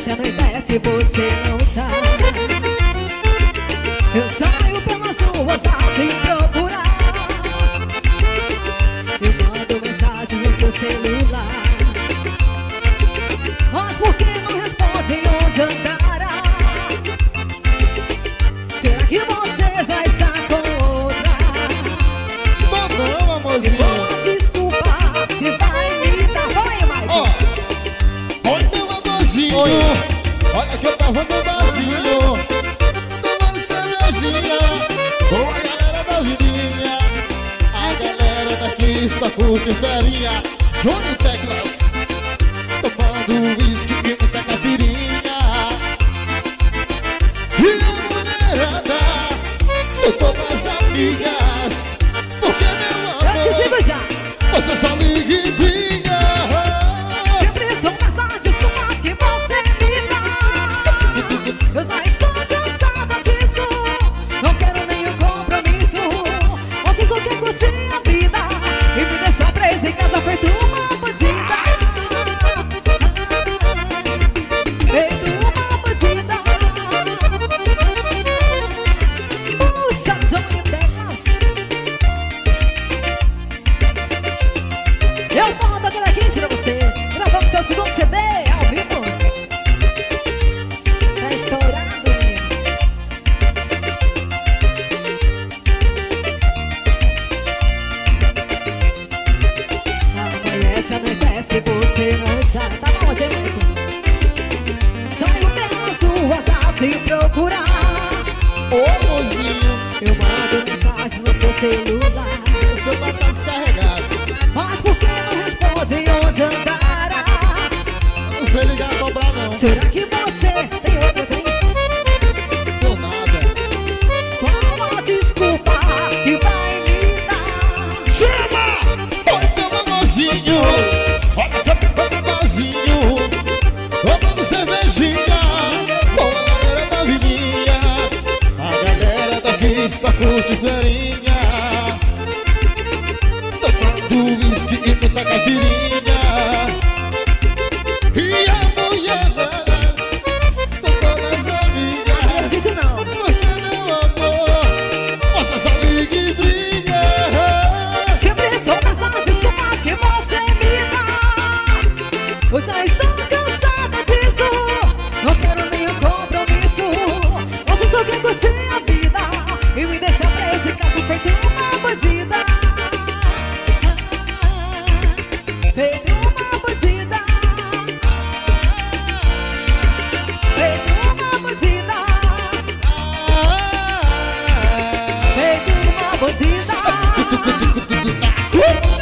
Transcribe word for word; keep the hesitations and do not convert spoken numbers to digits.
amanhece, anoitece, você não sabe. Eu saio pelas ruas a te procurar. Eu mando mensagens no seu celular, mas por que não responde onde andará? Será que você já está com outra? Não, não, amorzinho. Vou desculpar e vai me dar. Vai, Mike. Ó, oi, meu amorzinho. Oi. Olha que eu tava no barzinho, tomando cervejinha com a galera da vizinha. A galera daqui só curte ferinha. Johnny Teclas, tomando uísque e muita caipirinha. E a mulherada são todas amigas, porque meu Eu te amor, digo já, você só liga e briga. sempre são mensagens desculpas que você me dá. Eu já estou cansada disso, não quero nenhum compromisso. Você só quer curtir a vida e me deixar presa em casa feito uma bandida. Feito uma bandida. Puxa, Johnny Teclas. Eu vou dar aquela quente pra você, gravando seu segundo C D ao vivo. Tá estourado, menino. Amanhece, anoitece, você não sabe. Tá bom, Diego? Saio pelas ruas a te procurar. Ô, amorzinho, Eu mando mensagem no seu celular, o seu tá tá descarregado. mas por que não responde onde andará? Não sei ligar pra cobrar não. Será que você tem outro tem? Deu nada. Qual a desculpa que vai me dar? Chama! Oi, meu amorzinho. Olha que eu tô no barzinho, tomando cervejinha com a galera da vizinha. A galera daqui só curte ferinha, tomando uísque e muita caipirinha. E a mulherada são todas Não amigas, acredito não. porque meu amor, você só liga e briga. Sempre sou mensagens desculpas que você me dá. Eu já estou cansada disso, não quero nenhum compromisso. Você só quer curtir a vida e me deixa presa em casa feito uma bandida. Feito uma bandida. Feito uma bandida. Feito uma bandida.